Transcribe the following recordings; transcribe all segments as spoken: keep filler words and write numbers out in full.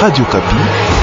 Radio Kapi.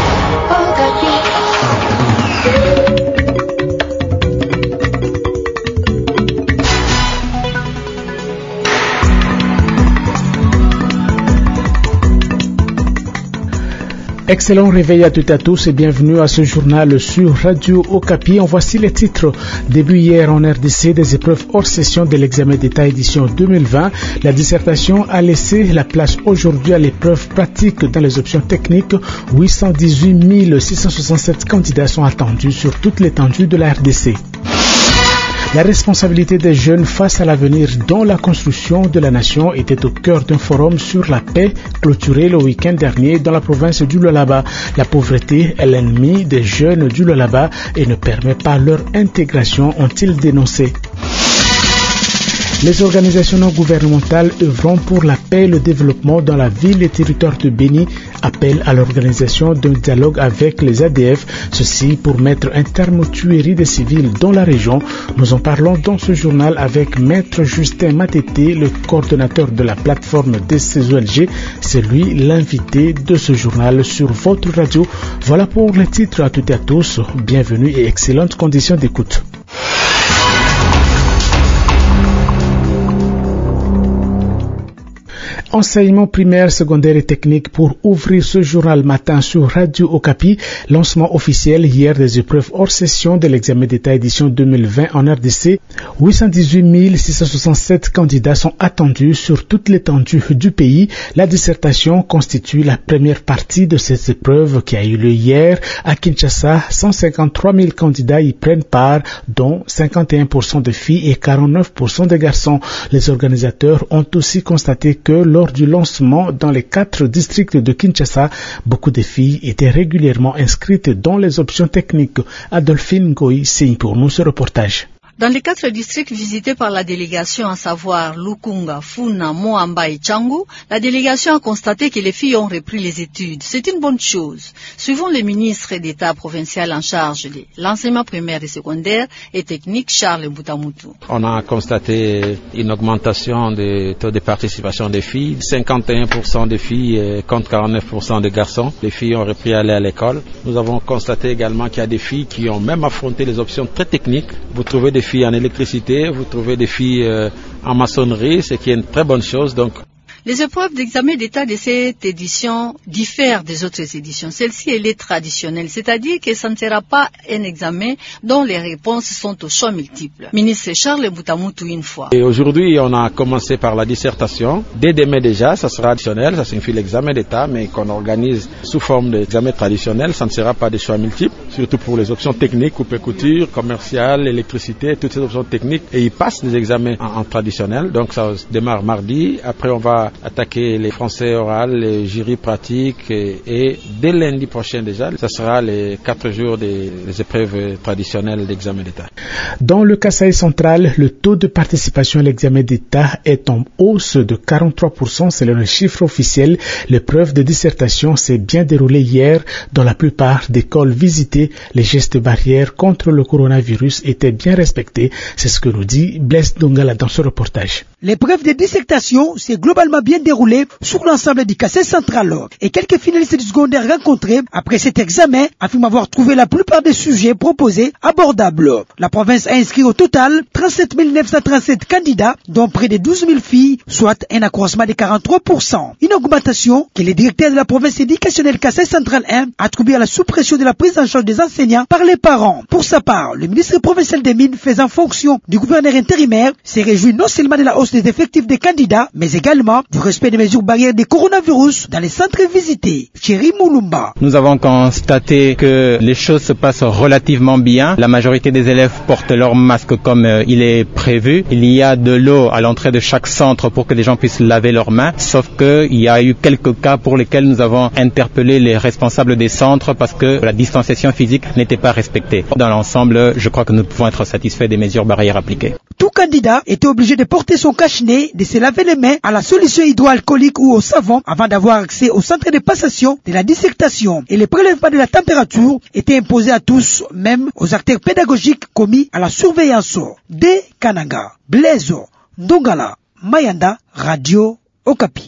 Excellent réveil à toutes et à tous et bienvenue à ce journal sur Radio Okapi. En voici les titres. Début hier en R D C des épreuves hors session de l'examen d'État édition deux mille vingt. La dissertation a laissé la place aujourd'hui à l'épreuve pratique dans les options techniques. huit cent dix-huit mille six cent soixante-sept candidats sont attendus sur toute l'étendue de la R D C. La responsabilité des jeunes face à l'avenir dont la construction de la nation était au cœur d'un forum sur la paix clôturé le week-end dernier dans la province du Lualaba. La pauvreté est l'ennemi des jeunes du Lualaba et ne permet pas leur intégration, ont-ils dénoncé. Les organisations non gouvernementales œuvrant pour la paix et le développement dans la ville et territoire de Béni appellent à l'organisation d'un dialogue avec les A D F, ceci pour mettre un terme aux tueries des civils dans la région. Nous en parlons dans ce journal avec Maître Justin Matété, le coordonnateur de la plateforme des C E L G. C'est lui l'invité de ce journal sur votre radio. Voilà pour les titres à toutes et à tous. Bienvenue et excellentes conditions d'écoute. Enseignement primaire, secondaire et technique pour ouvrir ce journal matin sur Radio Okapi. Lancement officiel hier des épreuves hors session de l'examen d'État édition deux mille vingt en R D C. huit cent dix-huit mille six cent soixante-sept candidats sont attendus sur toute l'étendue du pays. La dissertation constitue la première partie de cette épreuve qui a eu lieu hier à Kinshasa. cent cinquante-trois mille candidats y prennent part, dont cinquante et un pour cent de filles et quarante-neuf pour cent de garçons. Les organisateurs ont aussi constaté que lors du lancement dans les quatre districts de Kinshasa, beaucoup de filles étaient régulièrement inscrites dans les options techniques. Adolphine Goy signe pour nous ce reportage. Dans les quatre districts visités par la délégation, à savoir Lukunga, Funa, Moamba et Tchangu, la délégation a constaté que les filles ont repris les études. C'est une bonne chose. Suivant le ministre d'État provincial en charge de l'enseignement primaire et secondaire et technique, Charles Boutamutu. On a constaté une augmentation des taux de participation des filles. cinquante et un pour cent des filles contre quarante-neuf pour cent des garçons. Les filles ont repris à aller à l'école. Nous avons constaté également qu'il y a des filles qui ont même affronté les options très techniques. Vous trouvez des filles en électricité, vous trouvez des filles euh, en maçonnerie, ce qui est une très bonne chose. Donc, les épreuves d'examen d'État de cette édition diffèrent des autres éditions. Celle-ci, elle est traditionnelle, c'est-à-dire que ça ne sera pas un examen dont les réponses sont au choix multiples. Ministre Charles Boutamutu une fois. Et aujourd'hui, on a commencé par la dissertation. Dès demain déjà, ça sera traditionnel, ça signifie l'examen d'État, mais qu'on organise sous forme d'examen traditionnel, ça ne sera pas des choix multiples, surtout pour les options techniques, coupe et couture, commerciale, électricité, toutes ces options techniques. Et ils passent des examens en, en traditionnel, donc ça démarre mardi. Après, on va attaquer les français orales, les jurys pratiques et, et dès lundi prochain déjà, ça sera les quatre jours des, des épreuves traditionnelles d'examen d'État. Dans le Kasaï central, le taux de participation à l'examen d'État est en hausse de quarante-trois pour cent selon les chiffres officiels. L'épreuve de dissertation s'est bien déroulée hier. Dans la plupart des écoles visitées, les gestes barrières contre le coronavirus étaient bien respectés. C'est ce que nous dit Blaise Dongala dans ce reportage. L'épreuve de dissertation s'est globalement bien déroulée sur l'ensemble du Kasaï central et quelques finalistes du secondaire rencontrés après cet examen affirment avoir trouvé la plupart des sujets proposés abordables. La province a inscrit au total trente-sept mille neuf cent trente-sept candidats, dont près de douze mille filles, soit un accroissement de quarante-trois pour cent. Une augmentation que le directeur de la province éducationnelle Kasaï central un attribue à la sous-pression de la prise en charge des enseignants par les parents. Pour sa part, le ministre provincial des Mines, faisant fonction du gouverneur intérimaire, s'est réjoui non seulement de la hausse des effectifs des candidats, mais également du respect des mesures barrières des coronavirus dans les centres visités. Thierry Moulumba. Nous avons constaté que les choses se passent relativement bien. La majorité des élèves portent leur masque comme euh, il est prévu. Il y a de l'eau à l'entrée de chaque centre pour que les gens puissent laver leurs mains. Sauf qu'il y a eu quelques cas pour lesquels nous avons interpellé les responsables des centres parce que la distanciation physique n'était pas respectée. Dans l'ensemble, je crois que nous pouvons être satisfaits des mesures barrières appliquées. Tout candidat était obligé de porter son cache-nez, de se laver les mains à la solution hydroalcoolique ou au savon avant d'avoir accès au centre de passation de la dissertation. Et le prélèvement de la température était imposé à tous, même aux acteurs pédagogiques commis à la surveillance. De Kananga, Blaise Ndongala, Mayanda, Radio Okapi.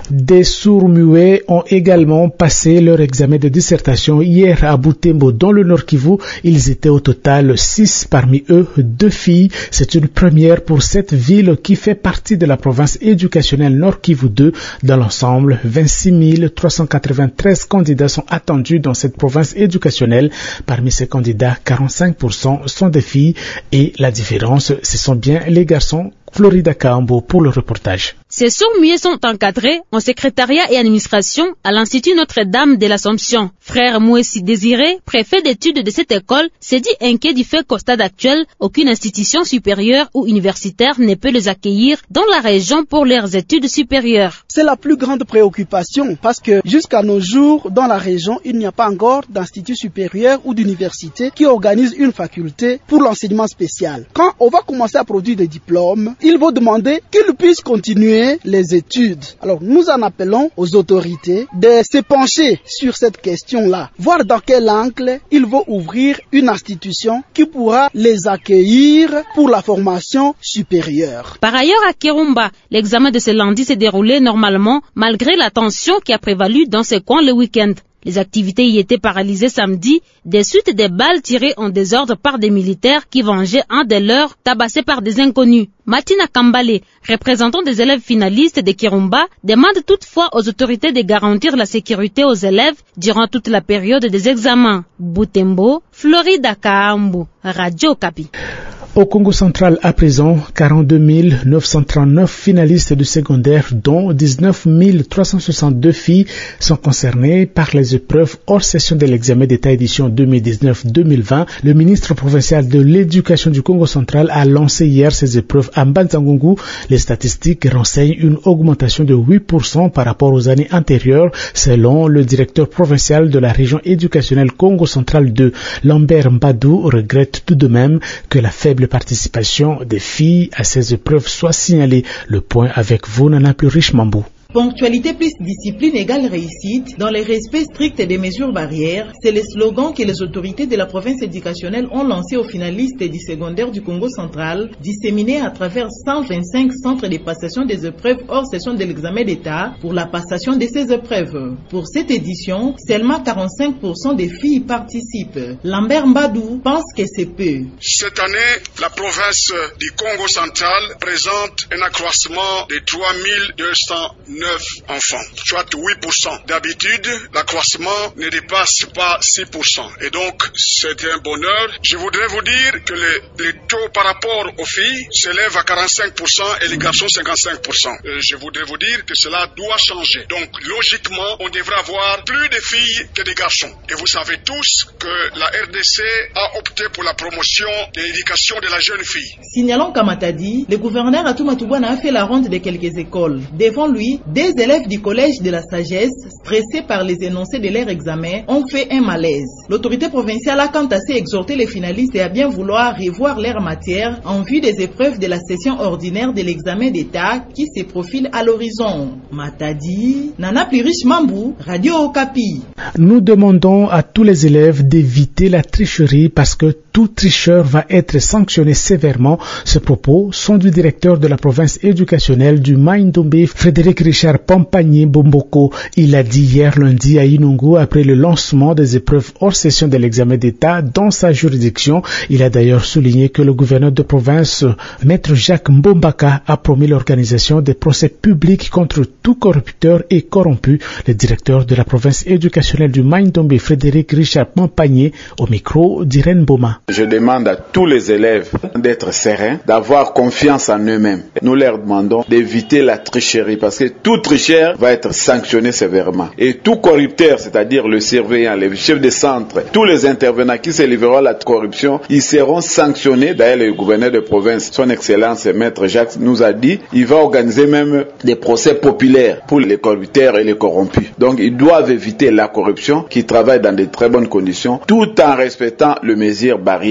Des sourds-muets ont également passé leur examen de dissertation hier à Butembo dans le Nord Kivu. Ils étaient au total six, parmi eux deux filles. C'est une première pour cette ville qui fait partie de la province éducationnelle Nord Kivu deux. Dans l'ensemble, vingt-six mille trois cent quatre-vingt-treize candidats sont attendus dans cette province éducationnelle. Parmi ces candidats, quarante-cinq pour cent sont des filles et la différence, ce sont bien les garçons. Florida Kaambo pour le reportage. Ces sourds-muets sont encadrés en secrétariat et administration à l'Institut Notre-Dame de l'Assomption. Frère Mouessi Désiré, préfet d'études de cette école, s'est dit inquiet du fait qu'au stade actuel, aucune institution supérieure ou universitaire ne peut les accueillir dans la région pour leurs études supérieures. C'est la plus grande préoccupation parce que jusqu'à nos jours, dans la région, il n'y a pas encore d'institut supérieur ou d'université qui organise une faculté pour l'enseignement spécial. Quand on va commencer à produire des diplômes, il va demander qu'ils puissent continuer les études. Alors nous en appelons aux autorités de se pencher sur cette question-là, voir dans quel angle ils vont ouvrir une institution qui pourra les accueillir pour la formation supérieure. Par ailleurs, à Kirumba, l'examen de ce lundi s'est déroulé normalement malgré la tension qui a prévalu dans ce coin le week-end. Les activités y étaient paralysées samedi des suites des balles tirées en désordre par des militaires qui vengeaient un des leurs tabassé par des inconnus. Matina Kambale, représentant des élèves finalistes de Kirumba, demande toutefois aux autorités de garantir la sécurité aux élèves durant toute la période des examens. Butembo, Florida Kaambu, Radio Okapi. Au Congo central, à présent, quarante-deux mille neuf cent trente-neuf finalistes du secondaire, dont dix-neuf mille trois cent soixante-deux filles, sont concernés par les épreuves hors session de l'examen d'État édition deux mille dix-neuf deux mille vingt. Le ministre provincial de l'Éducation du Congo central a lancé hier ces épreuves à Mbanzangungu. Les statistiques renseignent une augmentation de huit pour cent par rapport aux années antérieures, selon le directeur provincial de la région éducationnelle Congo central deux. Lambert Mbadou regrette tout de même que la faible participation des filles à ces épreuves soit signalée. Le point avec vous, Nana plus riche Mambou. Ponctualité plus discipline égale réussite dans le respect strict des mesures barrières, c'est le slogan que les autorités de la province éducationnelle ont lancé aux finalistes du secondaire du Congo central, disséminés à travers cent vingt-cinq centres de passation des épreuves hors session de l'examen d'État pour la passation de ces épreuves. Pour cette édition, seulement quarante-cinq pour cent des filles participent. Lambert Mbadou pense que c'est peu. Cette année, la province du Congo central présente un accroissement de trois mille deux cent neuf enfants, soit huit pour cent. D'habitude, l'accroissement ne dépasse pas six pour cent. Et donc, c'est un bonheur. Je voudrais vous dire que les, les taux par rapport aux filles s'élèvent à quarante-cinq pour cent et les garçons cinquante-cinq pour cent. Euh, je voudrais vous dire que cela doit changer. Donc, logiquement, on devrait avoir plus de filles que de garçons. Et vous savez tous que la R D C a opté pour la promotion de l'éducation de la jeune fille. Signalons qu'à Matadi, le gouverneur Atoumatoubouana a fait la ronde de quelques écoles. Devant lui, des élèves du collège de la sagesse, stressés par les énoncés de leur examen, ont fait un malaise. L'autorité provinciale a quant à ça exhorté les finalistes à bien vouloir revoir leur matière en vue des épreuves de la session ordinaire de l'examen d'État qui se profile à l'horizon. Matadi, Nana Plirish Mambou, Radio Okapi. Nous demandons à tous les élèves d'éviter la tricherie parce que tout tricheur va être sanctionné sévèrement. Ces propos sont du directeur de la province éducationnelle du Maïndombe, Frédéric Richard Pampagné Bomboko. Il a dit hier lundi à Inongo après le lancement des épreuves hors session de l'examen d'État dans sa juridiction. Il a d'ailleurs souligné que le gouverneur de province, Maître Jacques Mbombaka, a promis l'organisation des procès publics contre tout corrupteur et corrompu. Le directeur de la province éducationnelle du Maïndombe, Frédéric Richard Pampagné, au micro d'Irène Boma. Je demande à tous les élèves d'être sereins, d'avoir confiance en eux-mêmes. Nous leur demandons d'éviter la tricherie parce que tout tricheur va être sanctionné sévèrement. Et tout corrupteur, c'est-à-dire le surveillant, le chef de centre, tous les intervenants qui se livreront à la corruption, ils seront sanctionnés. D'ailleurs, le gouverneur de province, son excellence, Maître Jacques, nous a dit, il va organiser même des procès populaires pour les corrupteurs et les corrompus. Donc, ils doivent éviter la corruption, qui travaille dans de très bonnes conditions, tout en respectant les mesures barrières.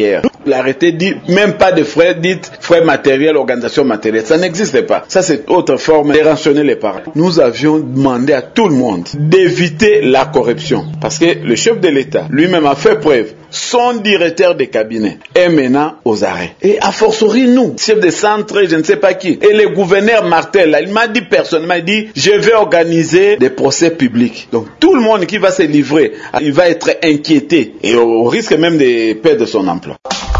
L'arrêté dit même pas de frais, dites frais matériels, organisation matérielle. Ça n'existe pas. Ça, c'est autre forme de rationner les parents. Nous avions demandé à tout le monde d'éviter la corruption. Parce que le chef de l'État lui-même a fait preuve. Son directeur de cabinet est maintenant aux arrêts. Et a fortiori nous, chef de centre, je ne sais pas qui. Et le gouverneur Martel, là, il m'a dit personnellement, il dit, je vais organiser des procès publics. Donc tout le monde qui va se livrer, il va être inquiété et au risque même de perdre son emploi.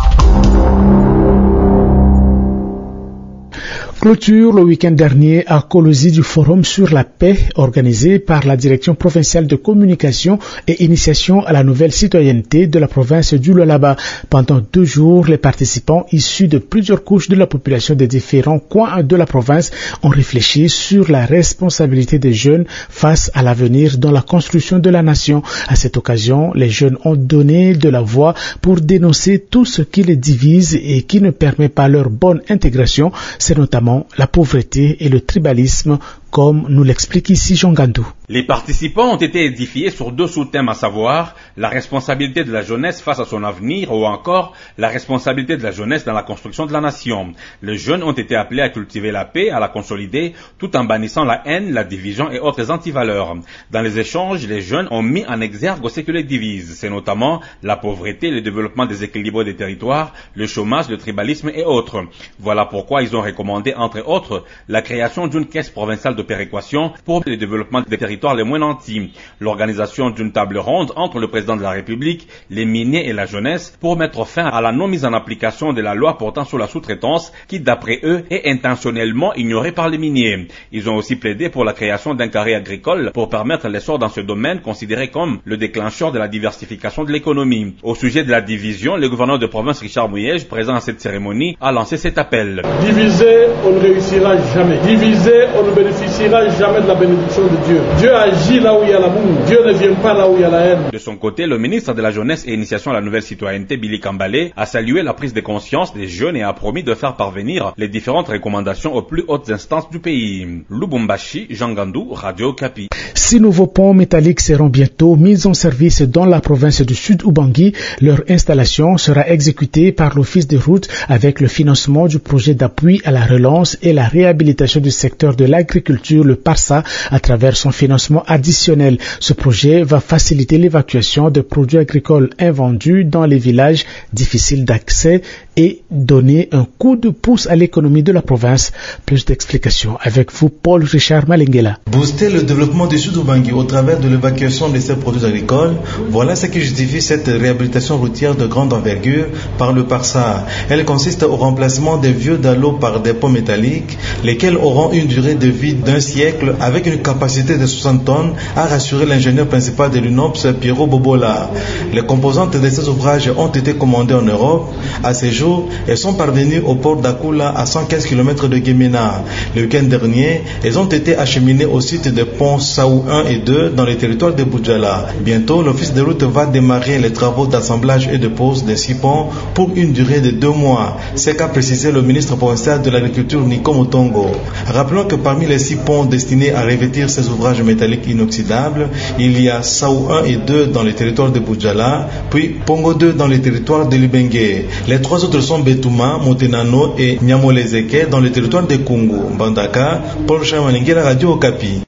Clôture le week-end dernier à Kolosi du Forum sur la paix organisé par la Direction provinciale de communication et initiation à la nouvelle citoyenneté de la province du Lualaba. Pendant deux jours, les participants issus de plusieurs couches de la population des différents coins de la province ont réfléchi sur la responsabilité des jeunes face à l'avenir dans la construction de la nation. À cette occasion, les jeunes ont donné de la voix pour dénoncer tout ce qui les divise et qui ne permet pas leur bonne intégration. C'est notamment la pauvreté et le tribalisme, comme nous l'explique ici Jean Gandou. Les participants ont été édifiés sur deux sous-thèmes, à savoir la responsabilité de la jeunesse face à son avenir ou encore la responsabilité de la jeunesse dans la construction de la nation. Les jeunes ont été appelés à cultiver la paix, à la consolider, tout en bannissant la haine, la division et autres antivaleurs. Dans les échanges, les jeunes ont mis en exergue ce qui les divise. C'est notamment la pauvreté, le développement déséquilibré des territoires, le chômage, le tribalisme et autres. Voilà pourquoi ils ont recommandé, entre autres, la création d'une caisse provinciale de péréquation pour le développement des territoires les moins nantis, l'organisation d'une table ronde entre le président de la République, les miniers et la jeunesse pour mettre fin à la non mise en application de la loi portant sur la sous-traitance qui, d'après eux, est intentionnellement ignorée par les miniers. Ils ont aussi plaidé pour la création d'un carré agricole pour permettre l'essor dans ce domaine considéré comme le déclencheur de la diversification de l'économie. Au sujet de la division, le gouverneur de province Richard Mouyej, présent à cette cérémonie, a lancé cet appel. Diviser, on ne réussira jamais. Diviser, on ne bénéficiera jamais de la bénédiction de Dieu. Dieu agit là où il y a l'amour. Dieu ne vient pas là où il y a la haine. De son côté, le ministre de la Jeunesse et Initiation à la Nouvelle Citoyenneté, Billy Kambale, a salué la prise de conscience des jeunes et a promis de faire parvenir les différentes recommandations aux plus hautes instances du pays. Lubumbashi, Jean Gandou, Radio Okapi. Six nouveaux ponts métalliques seront bientôt mis en service dans la province du Sud-Ubangi. Leur installation sera exécutée par l'Office des routes avec le financement du projet d'appui à la relance et la réhabilitation du secteur de l'agriculture, le PARSA, à travers son financement additionnel. Ce projet va faciliter l'évacuation de produits agricoles invendus dans les villages difficiles d'accès et donner un coup de pouce à l'économie de la province. Plus d'explications avec vous, Paul Richard Malengela. Booster le développement du Sud-Ubangi au travers de l'évacuation de ces produits agricoles, voilà ce qui justifie cette réhabilitation routière de grande envergure par le PARSA. Elle consiste au remplacement des vieux dallots par des ponts métalliques, lesquels auront une durée de vie d'un siècle avec une capacité de soixante tonnes, a rassuré l'ingénieur principal de l'U N O P S, Piero Bobola. Les composantes de ces ouvrages ont été commandées en Europe. À ce jour, elles sont parvenues au port d'Akula à cent quinze kilomètres de Guémena. Le week-end dernier, elles ont été acheminées au site des ponts Saou un et deux dans les territoires de Boudjala. Bientôt, l'office de route va démarrer les travaux d'assemblage et de pose des six ponts pour une durée de deux mois. C'est qu'a précisé le ministre provincial de l'Agriculture Nico Motongo. Rappelons que parmi les six ponts destinés à revêtir ces ouvrages métalliques inoxydables, il y a Saou un et deux dans les territoires de Boudjala, puis Pongo deux dans les territoires de Libengue. Les trois autres sont Betouma, Montenano et Nyamolezeke dans les territoires de Kungu. Bandaka, Paul Chamaningela, Radio Okapi.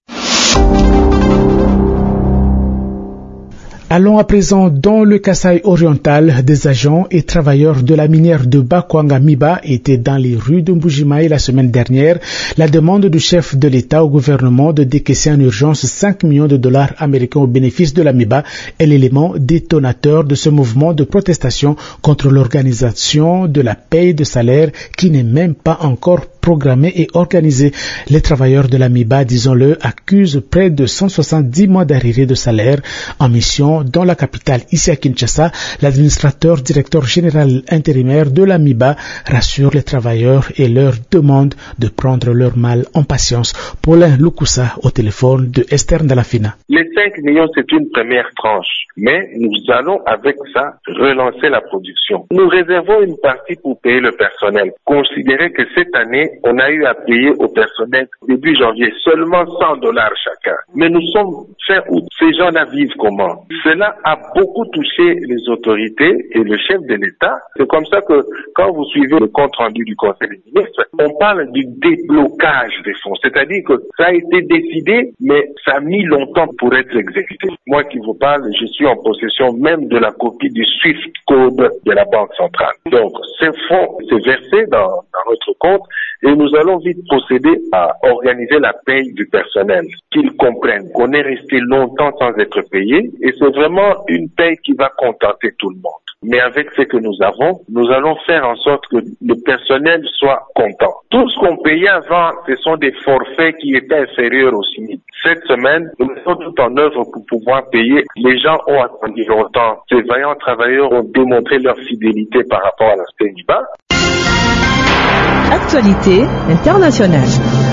Allons à présent dans le Kasaï oriental. Des agents et travailleurs de la minière de Bakwanga Miba étaient dans les rues de Mbujimaï la semaine dernière. La demande du chef de l'État au gouvernement de décaisser en urgence cinq millions de dollars américains au bénéfice de la Miba est l'élément détonateur de ce mouvement de protestation contre l'organisation de la paye de salaire qui n'est même pas encore programmée et organisée. Les travailleurs de la Miba, disons-le, accusent près de cent soixante-dix mois d'arriérés de salaire en mission dans la capitale, ici à Kinshasa. L'administrateur directeur général intérimaire de la Miba rassure les travailleurs et leur demande de prendre leur mal en patience. Paulin Lukusa au téléphone de Esther Ndalafina. Les cinq millions, c'est une première tranche, mais nous allons avec ça relancer la production. Nous réservons une partie pour payer le personnel. Considérez que cette année, on a eu à payer au personnel début janvier seulement cent dollars chacun. Mais nous sommes fin août. Ces gens-là vivent comment? Cela a beaucoup touché les autorités et le chef de l'État. C'est comme ça que quand vous suivez le compte rendu du Conseil des ministres, on parle du déblocage des fonds. C'est-à-dire que ça a été décidé, mais ça a mis longtemps pour être exécuté. Moi qui vous parle, je suis en possession même de la copie du Swift Code de la Banque centrale. Donc, ces fonds s'est versé dans, dans notre compte et nous allons vite procéder à organiser la paye du personnel. Qu'ils comprennent qu'on est resté longtemps sans être payé et c'est vraiment une paye qui va contenter tout le monde. Mais avec ce que nous avons, nous allons faire en sorte que le personnel soit content. Tout ce qu'on payait avant, ce sont des forfaits qui étaient inférieurs au S M I C. Cette semaine, nous mettons tout en œuvre pour pouvoir payer. Les gens ont attendu longtemps. Ces vaillants travailleurs ont démontré leur fidélité par rapport à la C N I B A. Actualité internationale.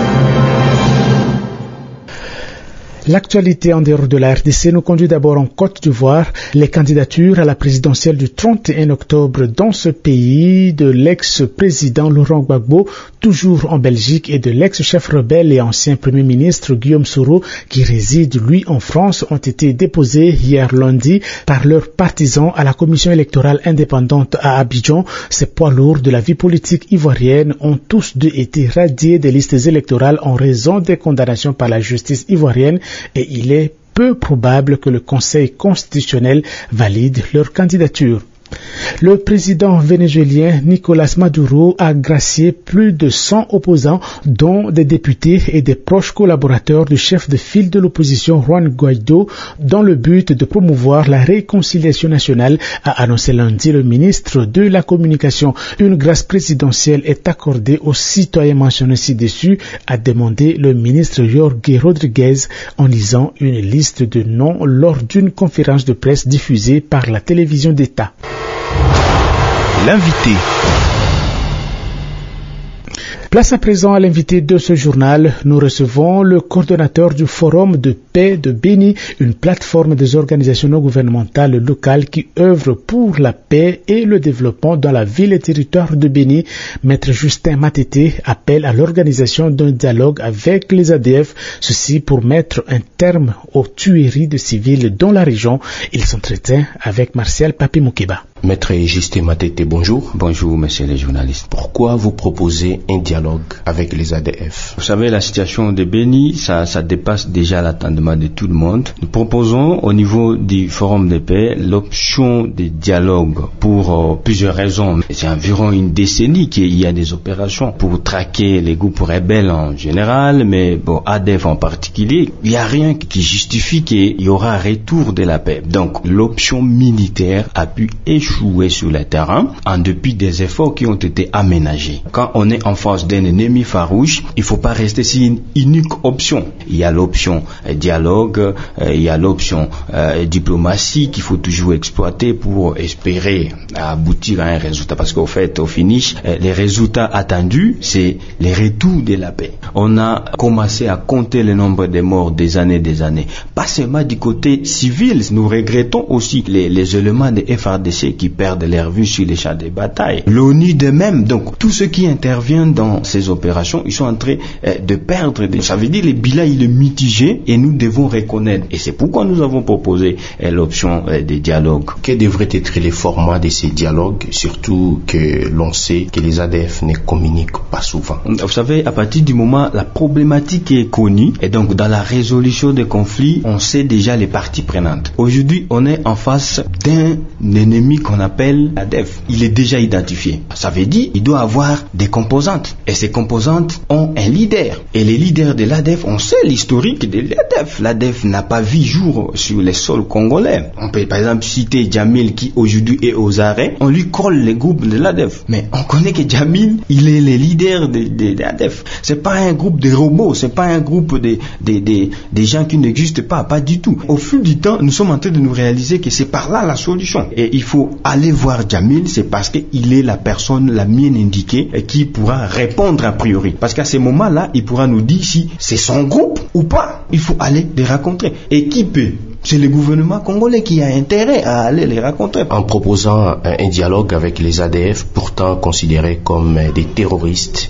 L'actualité en dehors de la R D C nous conduit d'abord en Côte d'Ivoire. Les candidatures à la présidentielle du trente et un octobre dans ce pays de l'ex-président Laurent Gbagbo, toujours en Belgique, et de l'ex-chef rebelle et ancien premier ministre Guillaume Soro, qui réside lui en France, ont été déposées hier lundi par leurs partisans à la commission électorale indépendante à Abidjan. Ces poids lourds de la vie politique ivoirienne ont tous deux été radiés des listes électorales en raison des condamnations par la justice ivoirienne. Et il est peu probable que le Conseil constitutionnel valide leur candidature. Le président vénézuélien Nicolas Maduro a gracié plus de cent opposants, dont des députés et des proches collaborateurs du chef de file de l'opposition Juan Guaido, dans le but de promouvoir la réconciliation nationale, a annoncé lundi le ministre de la Communication. Une grâce présidentielle est accordée aux citoyens mentionnés ci-dessus, a demandé le ministre Jorge Rodriguez en lisant une liste de noms lors d'une conférence de presse diffusée par la télévision d'État. L'invité. Place à présent à l'invité de ce journal. Nous recevons le coordonnateur du Forum de paix de Béni, une plateforme des organisations non gouvernementales locales qui œuvrent pour la paix et le développement dans la ville et territoire de Béni. Maître Justin Matete appelle à l'organisation d'un dialogue avec les A D F, ceci pour mettre un terme aux tueries de civils dans la région. Il s'entretient avec Martial Papi Moukeba. Maître Justin Matete, bonjour. Bonjour, messieurs les journalistes. Pourquoi vous proposez un dialogue avec les A D F? Vous savez, la situation de Béni, ça, ça dépasse déjà l'attendement de tout le monde. Nous proposons au niveau du Forum de paix l'option de dialogue pour euh, plusieurs raisons. C'est environ une décennie qu'il y a des opérations pour traquer les groupes rebelles en général, mais bon, A D F en particulier. Il n'y a rien qui justifie qu'il y aura un retour de la paix. Donc, l'option militaire a pu échouer sur le terrain en dépit des efforts qui ont été aménagés. Quand on est en face d'un ennemi farouche, il ne faut pas rester sur une unique option. Il y a l'option euh, dialogue, euh, il y a l'option euh, diplomatie qu'il faut toujours exploiter pour espérer aboutir à un résultat. Parce qu'au fait, au finish, euh, les résultats attendus, c'est les retours de la paix. On a commencé à compter le nombre de morts des années des années. Pas seulement du côté civil, nous regrettons aussi les, les éléments de F R D C qui perdent leur vue sur les champs de bataille. L'ONU de même, donc tous ceux qui interviennent dans ces opérations, ils sont en train euh, de perdre. Des... Ça veut dire que le bilan il est mitigé et nous devons reconnaître. Et c'est pourquoi nous avons proposé euh, l'option euh, des dialogues. Quels devraient être les formats de ces dialogues, surtout que l'on sait que les A D F ne communiquent pas souvent? Vous savez, à partir du moment la problématique est connue et donc dans la résolution des conflits, on sait déjà les parties prenantes. Aujourd'hui, on est en face d'un ennemi qu'on appelle A D F. Il est déjà identifié. Ça veut dire qu'il doit avoir des composantes. Et ces composantes ont un leader. Et les leaders de l'A D F, on sait l'historique de l'A D F. L'A D F n'a pas vu jour sur les sols congolais. On peut par exemple citer Djamil qui aujourd'hui est aux arrêts. On lui colle les groupes de l'A D F. Mais on connaît que Djamil, il est le leader de, de, de l'A D F. C'est pas un groupe de robots. C'est pas un groupe de, de, de, de gens qui n'existent pas. Pas du tout. Au fil du temps, nous sommes en train de nous réaliser que c'est par là la solution. Et il faut aller voir Djamil, c'est parce qu'il est la personne la mieux indiquée qui pourra répondre a priori. Parce qu'à ce moment-là, il pourra nous dire si c'est son groupe ou pas. Il faut aller les rencontrer. Et qui peut? C'est le gouvernement congolais qui a intérêt à aller les rencontrer. En proposant un dialogue avec les A D F, pourtant considérés comme des terroristes, à qui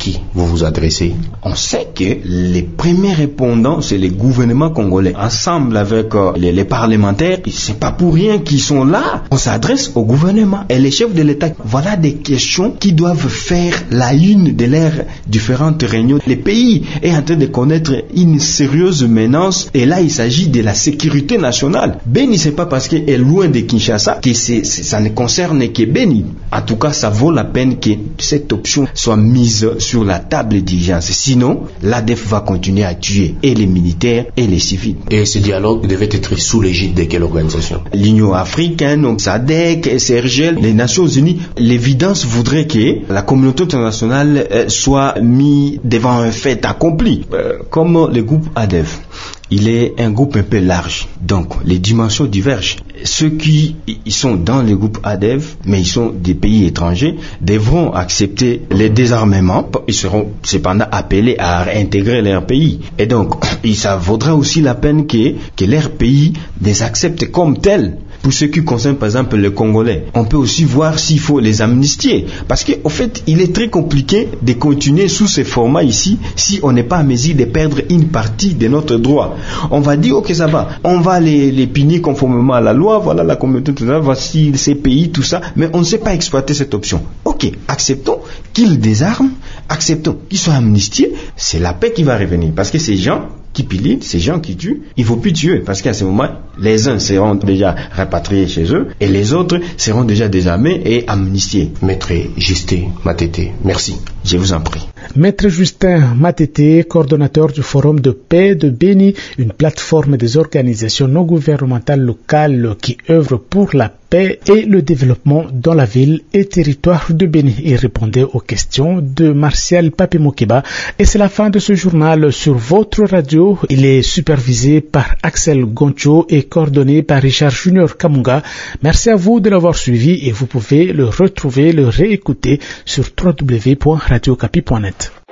qui vous vous adressez? On sait que les premiers répondants, c'est les gouvernements congolais. Ensemble avec euh, les, les parlementaires, c'est pas pour rien qu'ils sont là. On s'adresse au gouvernement et les chefs de l'État. Voilà des questions qui doivent faire la une de leurs différentes réunions. Le pays est en train de connaître une sérieuse menace et là il s'agit de la sécurité nationale. Beni, c'est pas parce qu'elle est loin de Kinshasa que c'est, c'est, ça ne concerne que Beni. En tout cas, ça vaut la peine que cette option soit mise sur la table d'urgence. Sinon, l'A D F va continuer à tuer et les militaires et les civils. Et ce dialogue devait être sous l'égide de quelle organisation? L'Union africaine, S A D C, S R G L, les Nations Unies. L'évidence voudrait que la communauté internationale soit mise devant un fait accompli, euh, comme le groupe A D F. Il est un groupe un peu large, donc les dimensions divergent. Ceux qui ils sont dans le groupe A D F, mais ils sont des pays étrangers, devront accepter les désarmements. Ils seront cependant appelés à réintégrer leur pays. Et donc, ça vaudrait aussi la peine que, que leur pays les accepte comme tels. Pour ce qui concerne par exemple les Congolais, on peut aussi voir s'il faut les amnistier. Parce qu'au fait, il est très compliqué de continuer sous ce format ici si on n'est pas à mesure de perdre une partie de notre droit. On va dire, ok, ça va, on va les, les punir conformément à la loi, voilà la communauté internationale, voici ces pays, tout ça, mais on ne sait pas exploiter cette option. Ok, acceptons qu'ils désarment, acceptons qu'ils soient amnistiés, c'est la paix qui va revenir. Parce que ces gens qui pillent, ces gens qui tuent, il ne faut plus tuer, parce qu'à ce moment, les uns seront déjà rapatriés chez eux, et les autres seront déjà désarmés et amnistiés. Maître Justin Matete, merci. Je vous en prie. Maître Justin Matete, coordonnateur du Forum de paix de Beni, une plateforme des organisations non gouvernementales locales qui œuvrent pour la paix et le développement dans la ville et territoire de Beni. Il répondait aux questions de Martial Papemokeba. Et c'est la fin de ce journal sur votre radio. Il est supervisé par Axel Goncho et coordonné par Richard Junior Kamunga. Merci à vous de l'avoir suivi et vous pouvez le retrouver, le réécouter sur w w w point radio okapi point net.